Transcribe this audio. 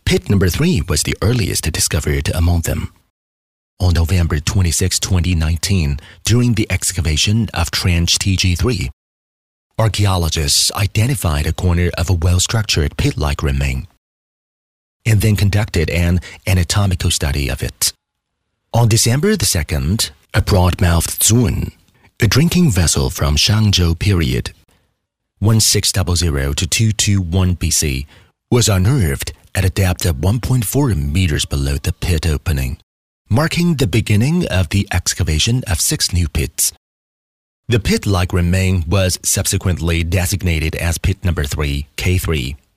Pit number 3 was the earliest discovered among them. On November 26, 2019, during the excavation of Trench TG3, archaeologists identified a corner of a well-structured pit-like remain and then conducted an anatomical study of it. On December 2nd, a broad-mouthed zun, a drinking vessel from Shangzhou period, 1600 to 221 BC, was unearthed at a depth of 1.4 meters below the pit opening, marking the beginning of the excavation of 6 new pits. The pit-like remain was subsequently designated as pit number 3, K3.